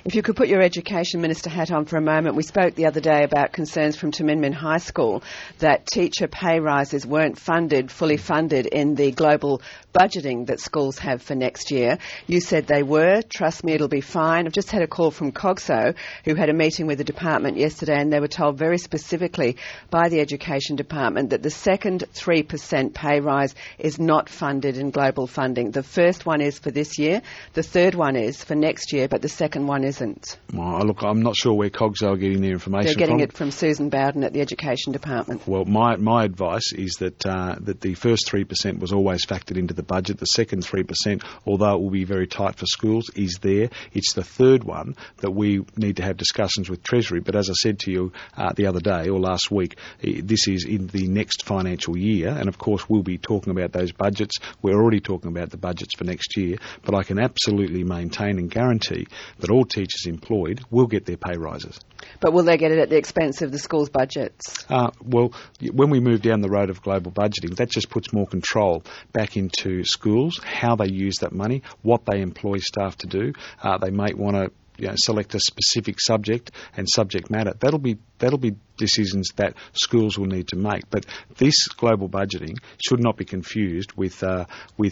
If you could put your Education Minister hat on for a moment, we spoke the other day about concerns from Taminmin High School that teacher pay rises weren't fully funded in the global budgeting that schools have for next year. You said they were. Trust me, it'll be fine. I've just had a call from COGSO, who had a meeting with the department yesterday, and they were told very specifically by the Education Department that the second 3% pay rise is not funded in global funding. The first one is for this year, the third one is for next year, but the second one isn't. Well, look, I'm not sure where COGSO are getting their information from. They're getting it from Susan Bowden at the Education Department. Well, my advice is that the first 3% was always factored into the budget. The second 3%, although it will be very tight for schools, is there. It's the third one that we need to have discussions with Treasury. But as I said to you the other day or last week, this is in the next financial year, and of course we'll be talking about those budgets. We're already talking about the budgets for next year, but I can absolutely maintain and guarantee that all teachers employed will get their pay rises. But will they get it at the expense of the schools' budgets? Well, when we move down the road of global budgeting, that just puts more control back into schools, how they use that money, what they employ staff to do. They might want to select a specific subject and subject matter. That'll be decisions that schools will need to make. But this global budgeting should not be confused with the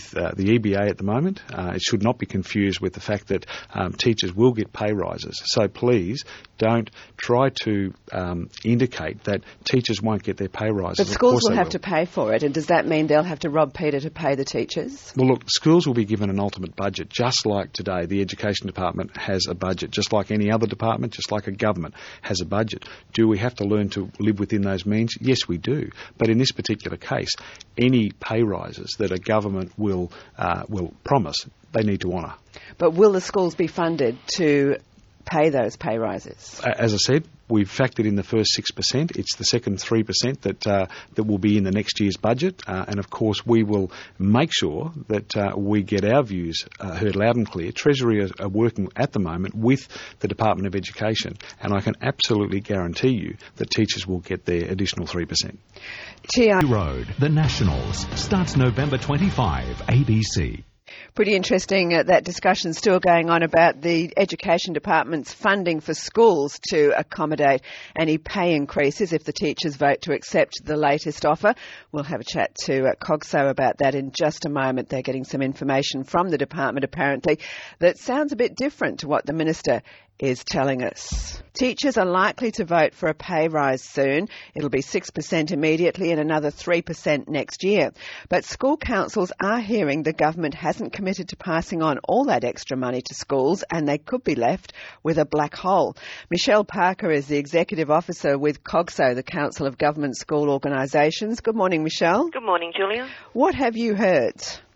EBA at the moment. It should not be confused with the fact that teachers will get pay rises. So please don't try to indicate that teachers won't get their pay rises. But schools will have to pay for it, and does that mean they'll have to rob Peter to pay the teachers? Well, look, schools will be given an ultimate budget, just like today the Education Department has a budget, just like any other department, just like a government has a budget. Do we have to learn to live within those means? Yes, we do. But in this particular case, any pay rises that a government will promise, they need to honour. But will the schools be funded to pay those pay rises? As I said, we've factored in the first 6%. It's the second 3% that will be in the next year's budget. And of course, we will make sure that we get our views heard loud and clear. Treasury are working at the moment with the Department of Education, and I can absolutely guarantee you that teachers will get their additional 3%. Road, The Nationals, starts November 25, ABC. Pretty interesting, that discussion still going on about the Education Department's funding for schools to accommodate any pay increases if the teachers vote to accept the latest offer. We'll have a chat to COGSO about that in just a moment. They're getting some information from the department, apparently, that sounds a bit different to what the Minister is telling us. Teachers are likely to vote for a pay rise soon. It'll be 6% immediately and another 3% next year. But school councils are hearing the government hasn't committed to passing on all that extra money to schools, and they could be left with a black hole. Michelle Parker is the Executive Officer with COGSO, the Council of Government School Organisations. Good morning, Michelle. Good morning, Julia. What have you heard?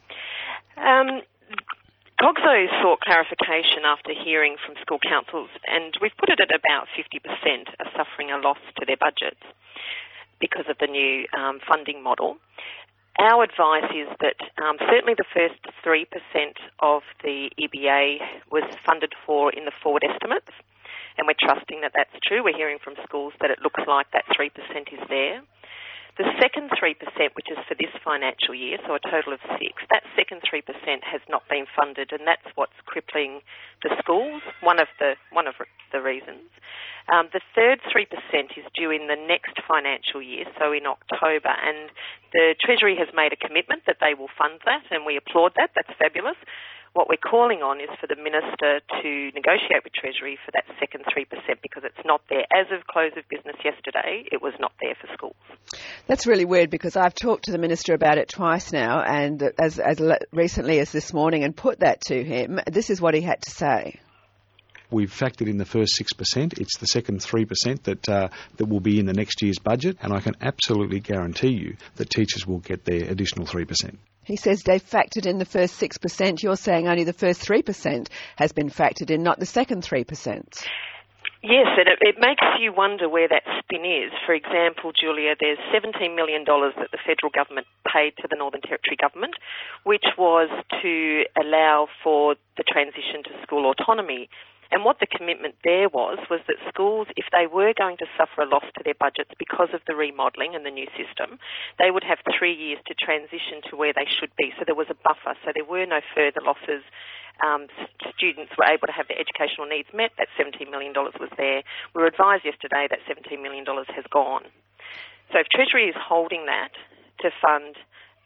COGSO sought clarification after hearing from school councils, and we've put it at about 50% are suffering a loss to their budgets because of the new funding model. Our advice is that certainly the first 3% of the EBA was funded for in the forward estimates, and we're trusting that that's true. We're hearing from schools that it looks like that 3% is there. The second 3%, which is for this financial year, so a total of 6%, that second 3% has not been funded, and that's what's crippling the schools, one of the reasons. The third 3% is due in the next financial year, so in October, and the Treasury has made a commitment that they will fund that, and we applaud that. That's fabulous. What we're calling on is for the Minister to negotiate with Treasury for that second 3% because it's not there. As of close of business yesterday, it was not there for schools. That's really weird because I've talked to the Minister about it twice now, and as recently as this morning, and put that to him. This is what he had to say. We've factored in the first 6%. It's the second 3% that will be in the next year's budget, and I can absolutely guarantee you that teachers will get their additional 3%. He says they've factored in the first 6%. You're saying only the first 3% has been factored in, not the second 3%. Yes, and it makes you wonder where that spin is. For example, Julia, there's $17 million that the federal government paid to the Northern Territory government, which was to allow for the transition to school autonomy. And what the commitment there was that schools, if they were going to suffer a loss to their budgets because of the remodelling and the new system, they would have 3 years to transition to where they should be. So there was a buffer. So there were no further losses. Students were able to have their educational needs met. That $17 million was there. We were advised yesterday that $17 million has gone. So if Treasury is holding that to fund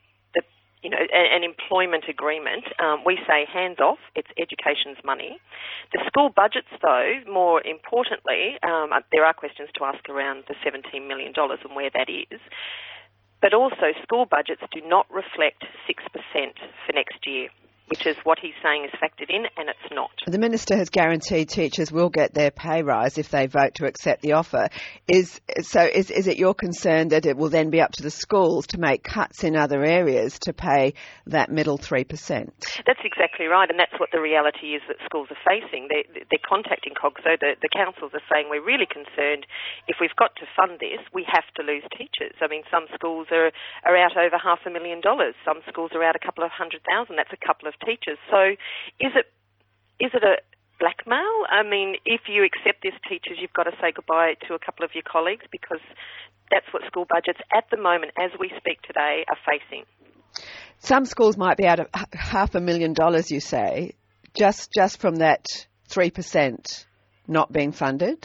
an employment agreement, we say hands off, it's education's money. The school budgets, though, more importantly, there are questions to ask around the $17 million and where that is. But also, school budgets do not reflect 6% for next year, which is what he's saying is factored in, and it's not. The Minister has guaranteed teachers will get their pay rise if they vote to accept the offer. Is it your concern that it will then be up to the schools to make cuts in other areas to pay that middle 3%? That's exactly right, and that's what the reality is that schools are facing. They're contacting COGSO. The councils are saying we're really concerned if we've got to fund this, we have to lose teachers. I mean, some schools are out over $500,000. Some schools are out a couple of $100,000. That's a couple of teachers. So is it a blackmail? I mean, if you accept this, teachers, you've got to say goodbye to a couple of your colleagues, because that's what school budgets at the moment, as we speak today, are facing. Some schools might be out of $500,000, you say, just from that 3% not being funded?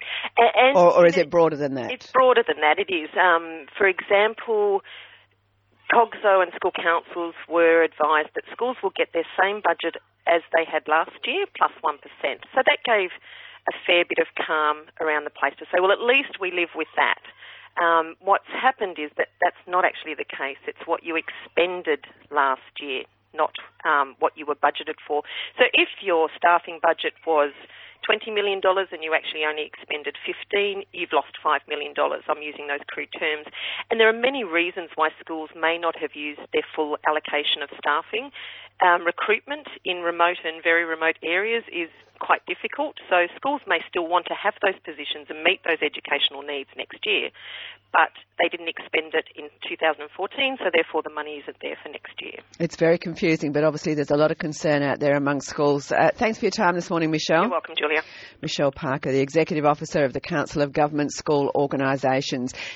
Or is it broader than that? It's broader than that, it is. For example, COGSO and school councils were advised that schools will get their same budget as they had last year, plus 1%. So that gave a fair bit of calm around the place to say, well, at least we live with that. What's happened is that that's not actually the case. It's what you expended last year, not what you were budgeted for. So if your staffing budget was $20 million and you actually only expended 15, you've lost $5 million. I'm using those crude terms. And there are many reasons why schools may not have used their full allocation of staffing. Recruitment in remote and very remote areas is quite difficult, so schools may still want to have those positions and meet those educational needs next year, but they didn't expend it in 2014, so therefore the money isn't there for next year. It's very confusing, but obviously there's a lot of concern out there among schools. Thanks for your time this morning, Michelle. You're welcome, Julia. Michelle Parker, the Executive Officer of the Council of Government School Organisations.